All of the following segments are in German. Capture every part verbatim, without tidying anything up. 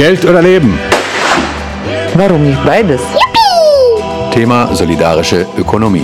Geld oder Leben? Warum nicht beides? Yippie! Thema solidarische Ökonomie.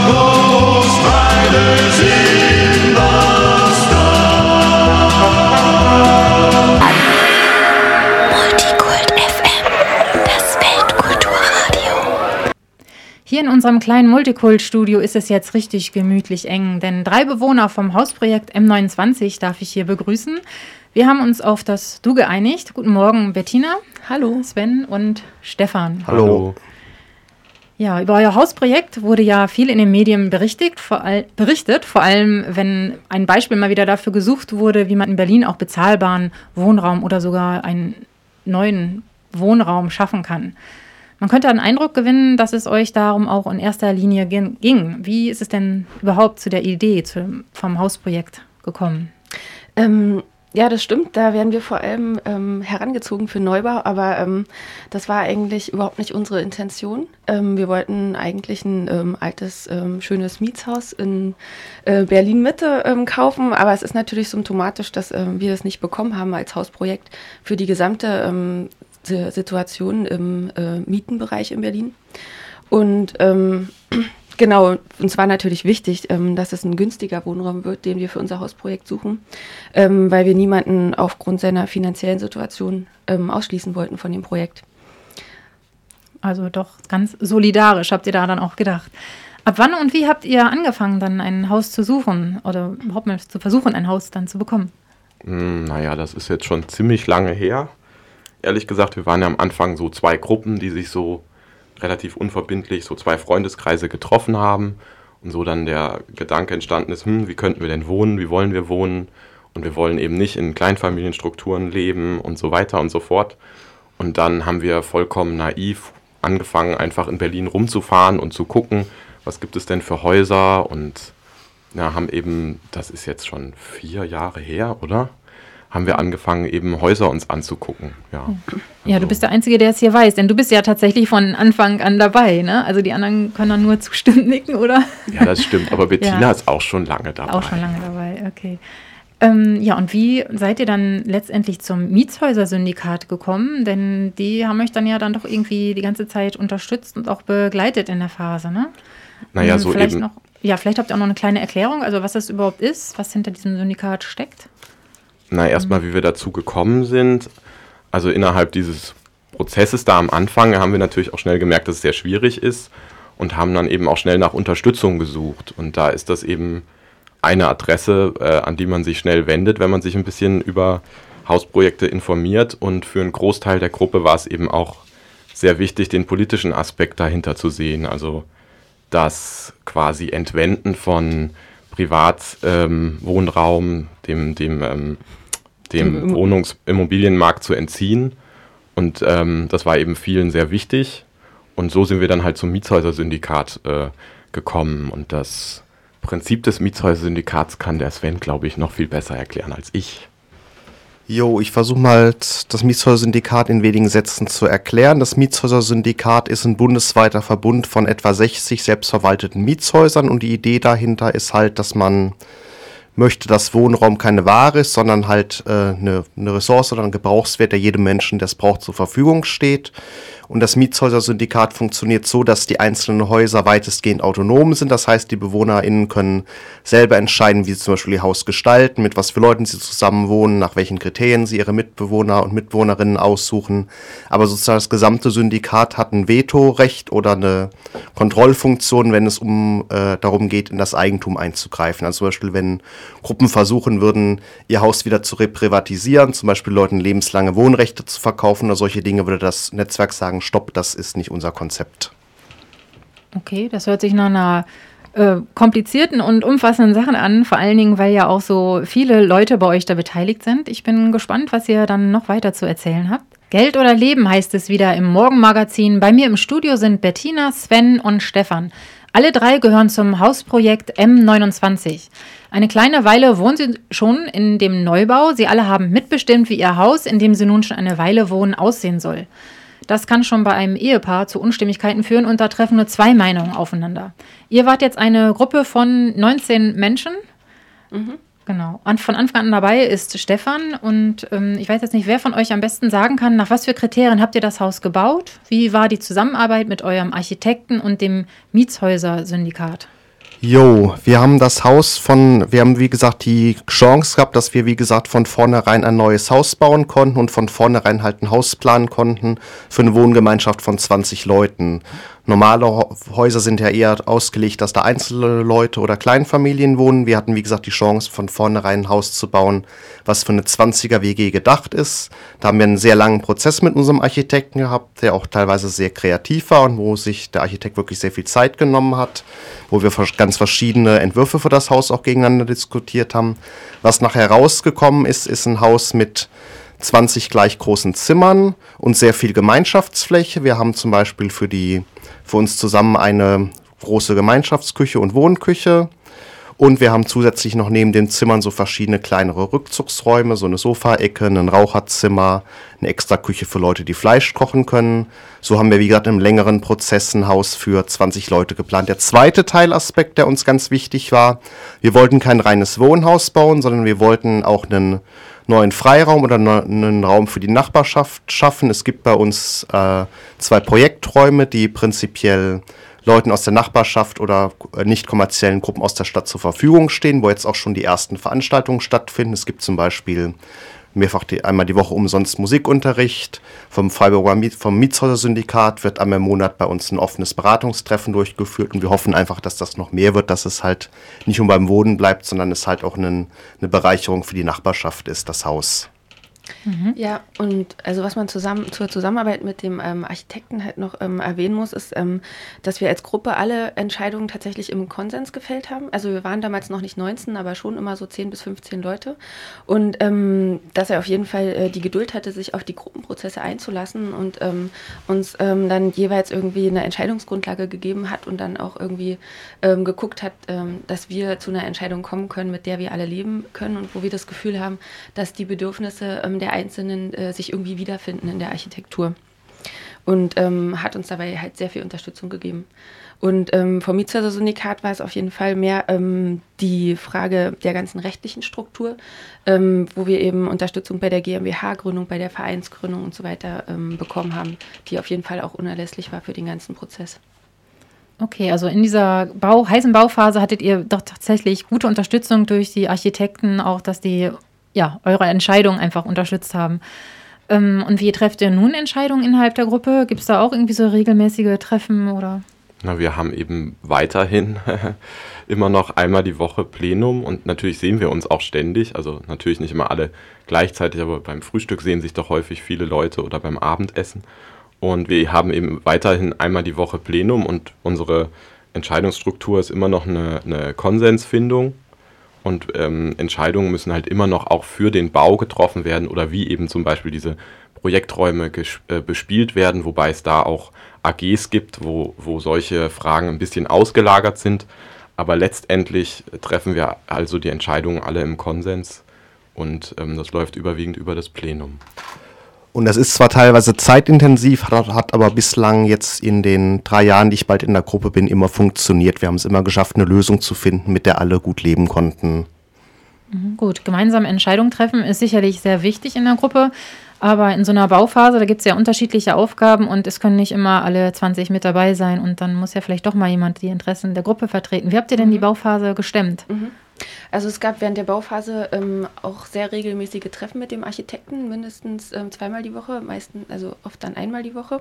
Hier in unserem kleinen Multikult-Studio ist es jetzt richtig gemütlich eng, denn drei Bewohner vom Hausprojekt M neunundzwanzig darf ich hier begrüßen. Wir haben uns auf das Du geeinigt. Guten Morgen, Bettina. Hallo. Sven und Stefan. Hallo. Ja, über euer Hausprojekt wurde ja viel in den Medien berichtet vor, all, berichtet, vor allem wenn ein Beispiel mal wieder dafür gesucht wurde, wie man in Berlin auch bezahlbaren Wohnraum oder sogar einen neuen Wohnraum schaffen kann. Man könnte einen Eindruck gewinnen, dass es euch darum auch in erster Linie ging. Wie ist es denn überhaupt zu der Idee zu, vom Hausprojekt gekommen? Ähm, ja, das stimmt. Da werden wir vor allem ähm, herangezogen für Neubau, aber ähm, das war eigentlich überhaupt nicht unsere Intention. Ähm, wir wollten eigentlich ein ähm, altes, ähm, schönes Mietshaus in äh, Berlin-Mitte ähm, kaufen, aber es ist natürlich symptomatisch, dass ähm, wir das nicht bekommen haben als Hausprojekt für die gesamte ähm, Situation im äh, Mietenbereich in Berlin. Und ähm, genau, uns war natürlich wichtig, ähm, dass es ein günstiger Wohnraum wird, den wir für unser Hausprojekt suchen, ähm, weil wir niemanden aufgrund seiner finanziellen Situation ähm, ausschließen wollten von dem Projekt. Also doch ganz solidarisch, habt ihr da dann auch gedacht. Ab wann und wie habt ihr angefangen, dann ein Haus zu suchen oder überhaupt mal zu versuchen, ein Haus dann zu bekommen? Hm, naja, das ist jetzt schon ziemlich lange her. Ehrlich gesagt, wir waren ja am Anfang so zwei Gruppen, die sich so relativ unverbindlich, so zwei Freundeskreise getroffen haben und so dann der Gedanke entstanden ist, hm, wie könnten wir denn wohnen, wie wollen wir wohnen und wir wollen eben nicht in Kleinfamilienstrukturen leben und so weiter und so fort. Und dann haben wir vollkommen naiv angefangen, einfach in Berlin rumzufahren und zu gucken, was gibt es denn für Häuser und ja, haben eben, das ist jetzt schon vier Jahre her, oder? haben wir angefangen, eben Häuser uns anzugucken. Ja, ja also. Du bist der Einzige, der es hier weiß, denn du bist ja tatsächlich von Anfang an dabei, ne? Also die anderen können dann nur zustimmen nicken, oder? Ja, das stimmt, aber Bettina ja. ist auch schon lange dabei. Auch schon lange dabei, okay. Ähm, ja, und wie seid ihr dann letztendlich zum Mietshäuser-Syndikat gekommen? Denn die haben euch dann ja dann doch irgendwie die ganze Zeit unterstützt und auch begleitet in der Phase, ne? Naja, so vielleicht eben. Noch, ja, vielleicht habt ihr auch noch eine kleine Erklärung, also was das überhaupt ist, was hinter diesem Syndikat steckt? Na, erstmal, wie wir dazu gekommen sind. Also innerhalb dieses Prozesses da am Anfang haben wir natürlich auch schnell gemerkt, dass es sehr schwierig ist und haben dann eben auch schnell nach Unterstützung gesucht. Und da ist das eben eine Adresse, äh, an die man sich schnell wendet, wenn man sich ein bisschen über Hausprojekte informiert. Und für einen Großteil der Gruppe war es eben auch sehr wichtig, den politischen Aspekt dahinter zu sehen. Also das quasi Entwenden von Privatwohnraum, ähm, dem, dem, ähm, dem Wohnungsimmobilienmarkt zu entziehen. Und ähm, das war eben vielen sehr wichtig. Und so sind wir dann halt zum Mietshäuser-Syndikat äh, gekommen. Und das Prinzip des Mietshäuser-Syndikats kann der Sven, glaube ich, noch viel besser erklären als ich. Jo, ich versuche mal das Mietshäuser-Syndikat in wenigen Sätzen zu erklären. Das Mietshäuser-Syndikat ist ein bundesweiter Verbund von etwa sechzig selbstverwalteten Mietshäusern und die Idee dahinter ist halt, dass man möchte, dass Wohnraum keine Ware ist, sondern halt äh, eine, eine Ressource oder ein Gebrauchswert, der jedem Menschen, der es braucht, zur Verfügung steht. Und das Mietshäuser-Syndikat funktioniert so, dass die einzelnen Häuser weitestgehend autonom sind. Das heißt, die BewohnerInnen können selber entscheiden, wie sie zum Beispiel ihr Haus gestalten, mit was für Leuten sie zusammen wohnen, nach welchen Kriterien sie ihre Mitbewohner und Mitbewohnerinnen aussuchen. Aber sozusagen das gesamte Syndikat hat ein Vetorecht oder eine Kontrollfunktion, wenn es um äh, darum geht, in das Eigentum einzugreifen. Also zum Beispiel, wenn Gruppen versuchen würden, ihr Haus wieder zu reprivatisieren, zum Beispiel Leuten lebenslange Wohnrechte zu verkaufen oder solche Dinge, würde das Netzwerk sagen, stopp, das ist nicht unser Konzept. Okay, das hört sich nach einer äh, komplizierten und umfassenden Sache an, vor allen Dingen, weil ja auch so viele Leute bei euch da beteiligt sind. Ich bin gespannt, was ihr dann noch weiter zu erzählen habt. Geld oder Leben heißt es wieder im Morgenmagazin. Bei mir im Studio sind Bettina, Sven und Stefan. Alle drei gehören zum Hausprojekt M neunundzwanzig. Eine kleine Weile wohnen sie schon in dem Neubau. Sie alle haben mitbestimmt, wie ihr Haus, in dem sie nun schon eine Weile wohnen, aussehen soll. Das kann schon bei einem Ehepaar zu Unstimmigkeiten führen und da treffen nur zwei Meinungen aufeinander. Ihr wart jetzt eine Gruppe von neunzehn Menschen. Mhm. Genau. Und von Anfang an dabei ist Stefan. Und ähm, ich weiß jetzt nicht, wer von euch am besten sagen kann, nach was für Kriterien habt ihr das Haus gebaut? Wie war die Zusammenarbeit mit eurem Architekten und dem Mietshäuser-Syndikat? Jo, wir haben das Haus von, wir haben wie gesagt die Chance gehabt, dass wir wie gesagt von vornherein ein neues Haus bauen konnten und von vornherein halt ein Haus planen konnten für eine Wohngemeinschaft von zwanzig Leuten. Normale Häuser sind ja eher ausgelegt, dass da einzelne Leute oder Kleinfamilien wohnen. Wir hatten, wie gesagt, die Chance, von vornherein ein Haus zu bauen, was für eine zwanziger-W G gedacht ist. Da haben wir einen sehr langen Prozess mit unserem Architekten gehabt, der auch teilweise sehr kreativ war und wo sich der Architekt wirklich sehr viel Zeit genommen hat, wo wir ganz verschiedene Entwürfe für das Haus auch gegeneinander diskutiert haben. Was nachher rausgekommen ist, ist ein Haus mit zwanzig gleich großen Zimmern und sehr viel Gemeinschaftsfläche. Wir haben zum Beispiel für die für uns zusammen eine große Gemeinschaftsküche und Wohnküche. Und wir haben zusätzlich noch neben den Zimmern so verschiedene kleinere Rückzugsräume, so eine Sofaecke, ein Raucherzimmer, eine extra Küche für Leute, die Fleisch kochen können. So haben wir, wie gesagt, im längeren Prozess ein Haus für zwanzig Leute geplant. Der zweite Teilaspekt, der uns ganz wichtig war, wir wollten kein reines Wohnhaus bauen, sondern wir wollten auch einen neuen Freiraum oder ne, einen Raum für die Nachbarschaft schaffen. Es gibt bei uns äh, zwei Projekträume, die prinzipiell Leuten aus der Nachbarschaft oder nicht kommerziellen Gruppen aus der Stadt zur Verfügung stehen, wo jetzt auch schon die ersten Veranstaltungen stattfinden. Es gibt zum Beispiel mehrfach die, einmal die Woche umsonst Musikunterricht. Vom Freiburger Miet, vom Mietshäuser-Syndikat wird einmal im Monat bei uns ein offenes Beratungstreffen durchgeführt und wir hoffen einfach, dass das noch mehr wird, dass es halt nicht nur beim Wohnen bleibt, sondern es halt auch einen, eine Bereicherung für die Nachbarschaft ist, das Haus. Mhm. Ja, und also was man zusammen zur Zusammenarbeit mit dem ähm, Architekten halt noch ähm, erwähnen muss, ist, ähm, dass wir als Gruppe alle Entscheidungen tatsächlich im Konsens gefällt haben. Also wir waren damals noch nicht neunzehn, aber schon immer so zehn bis fünfzehn Leute. Und ähm, dass er auf jeden Fall äh, die Geduld hatte, sich auf die Gruppenprozesse einzulassen und ähm, uns ähm, dann jeweils irgendwie eine Entscheidungsgrundlage gegeben hat und dann auch irgendwie ähm, geguckt hat, ähm, dass wir zu einer Entscheidung kommen können, mit der wir alle leben können und wo wir das Gefühl haben, dass die Bedürfnisse ähm, der Einzelnen äh, sich irgendwie wiederfinden in der Architektur. Und ähm, hat uns dabei halt sehr viel Unterstützung gegeben. Und ähm, vom Mietshäuser-Syndikat war es auf jeden Fall mehr ähm, die Frage der ganzen rechtlichen Struktur, ähm, wo wir eben Unterstützung bei der GmbH-Gründung, bei der Vereinsgründung und so weiter ähm, bekommen haben, die auf jeden Fall auch unerlässlich war für den ganzen Prozess. Okay, also in dieser Bau, heißen Bauphase hattet ihr doch tatsächlich gute Unterstützung durch die Architekten, auch dass die ja, eure Entscheidungen einfach unterstützt haben. Ähm, und wie trefft ihr nun Entscheidungen innerhalb der Gruppe? Gibt es da auch irgendwie so regelmäßige Treffen oder? Na, wir haben eben weiterhin immer noch einmal die Woche Plenum und natürlich sehen wir uns auch ständig, also natürlich nicht immer alle gleichzeitig, aber beim Frühstück sehen sich doch häufig viele Leute oder beim Abendessen. Und wir haben eben weiterhin einmal die Woche Plenum und unsere Entscheidungsstruktur ist immer noch eine, eine Konsensfindung. Und ähm, Entscheidungen müssen halt immer noch auch für den Bau getroffen werden oder wie eben zum Beispiel diese Projekträume ges- äh, bespielt werden, wobei es da auch A Gs gibt, wo, wo solche Fragen ein bisschen ausgelagert sind. Aber letztendlich treffen wir also die Entscheidungen alle im Konsens und ähm, das läuft überwiegend über das Plenum. Und das ist zwar teilweise zeitintensiv, hat, hat aber bislang jetzt in den drei Jahren, die ich bald in der Gruppe bin, immer funktioniert. Wir haben es immer geschafft, eine Lösung zu finden, mit der alle gut leben konnten. Mhm, gut, gemeinsame Entscheidungen treffen ist sicherlich sehr wichtig in der Gruppe, aber in so einer Bauphase, da gibt es ja unterschiedliche Aufgaben und es können nicht immer alle zwanzig mit dabei sein und dann muss ja vielleicht doch mal jemand die Interessen der Gruppe vertreten. Wie habt ihr denn die Bauphase gestemmt? Mhm. Also es gab während der Bauphase ähm, auch sehr regelmäßige Treffen mit dem Architekten, mindestens ähm, zweimal die Woche, meistens, also oft dann einmal die Woche.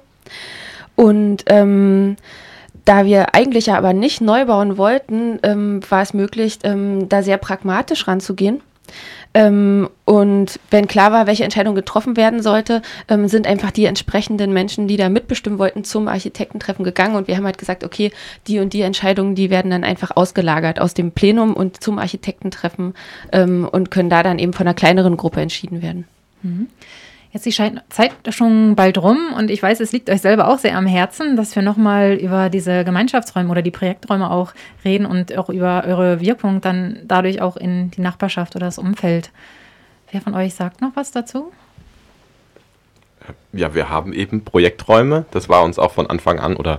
Und ähm, da wir eigentlich ja aber nicht neu bauen wollten, ähm, war es möglich, ähm, da sehr pragmatisch ranzugehen. Ähm, und wenn klar war, welche Entscheidung getroffen werden sollte, ähm, sind einfach die entsprechenden Menschen, die da mitbestimmen wollten, zum Architektentreffen gegangen und wir haben halt gesagt, okay, die und die Entscheidungen, die werden dann einfach ausgelagert aus dem Plenum und zum Architektentreffen ähm, und können da dann eben von einer kleineren Gruppe entschieden werden. Mhm. Jetzt ist die Zeit schon bald rum und ich weiß, es liegt euch selber auch sehr am Herzen, dass wir nochmal über diese Gemeinschaftsräume oder die Projekträume auch reden und auch über eure Wirkung dann dadurch auch in die Nachbarschaft oder das Umfeld. Wer von euch sagt noch was dazu? Ja, wir haben eben Projekträume, das war uns auch von Anfang an oder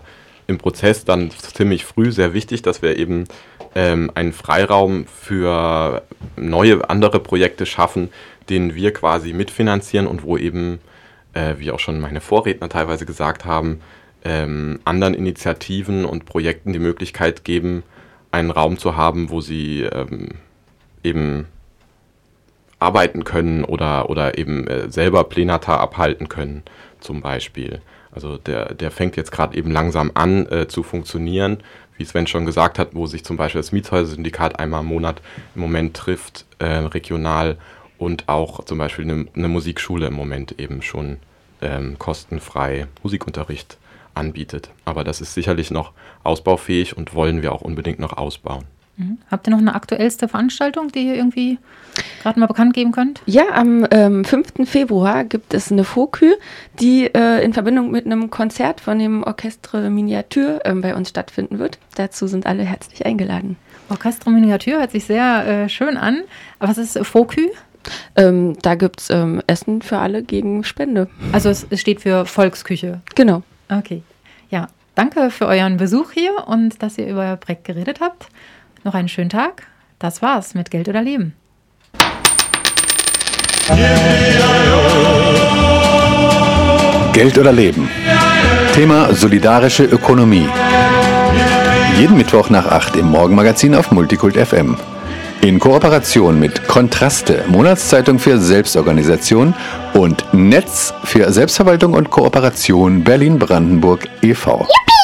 im Prozess dann ziemlich früh sehr wichtig, dass wir eben ähm, einen Freiraum für neue, andere Projekte schaffen, den wir quasi mitfinanzieren und wo eben, äh, wie auch schon meine Vorredner teilweise gesagt haben, ähm, anderen Initiativen und Projekten die Möglichkeit geben, einen Raum zu haben, wo sie ähm, eben arbeiten können oder, oder eben äh, selber Plenata abhalten können, zum Beispiel. Also der, der fängt jetzt gerade eben langsam an äh, zu funktionieren, wie Sven schon gesagt hat, wo sich zum Beispiel das Mietshäuser-Syndikat einmal im Monat im Moment trifft, äh, regional, und auch zum Beispiel eine, eine Musikschule im Moment eben schon ähm, kostenfrei Musikunterricht anbietet. Aber das ist sicherlich noch ausbaufähig und wollen wir auch unbedingt noch ausbauen. Mhm. Habt ihr noch eine aktuellste Veranstaltung, die ihr irgendwie gerade mal bekannt geben könnt? Ja, am ähm, fünften Februar gibt es eine Fokü, die äh, in Verbindung mit einem Konzert von dem Orchestre Miniature äh, bei uns stattfinden wird. Dazu sind alle herzlich eingeladen. Orchestre Miniature hört sich sehr äh, schön an. Aber was ist Fokü? Ähm, da gibt es ähm, Essen für alle gegen Spende. Also es, es steht für Volksküche. Genau. Okay. Ja, danke für euren Besuch hier und dass ihr über euer Projekt geredet habt. Noch einen schönen Tag. Das war's mit Geld oder Leben. Geld oder Leben. Thema solidarische Ökonomie. Jeden Mittwoch nach acht im Morgenmagazin auf Multikult F M. In Kooperation mit Kontraste, Monatszeitung für Selbstorganisation, und Netz für Selbstverwaltung und Kooperation Berlin-Brandenburg e V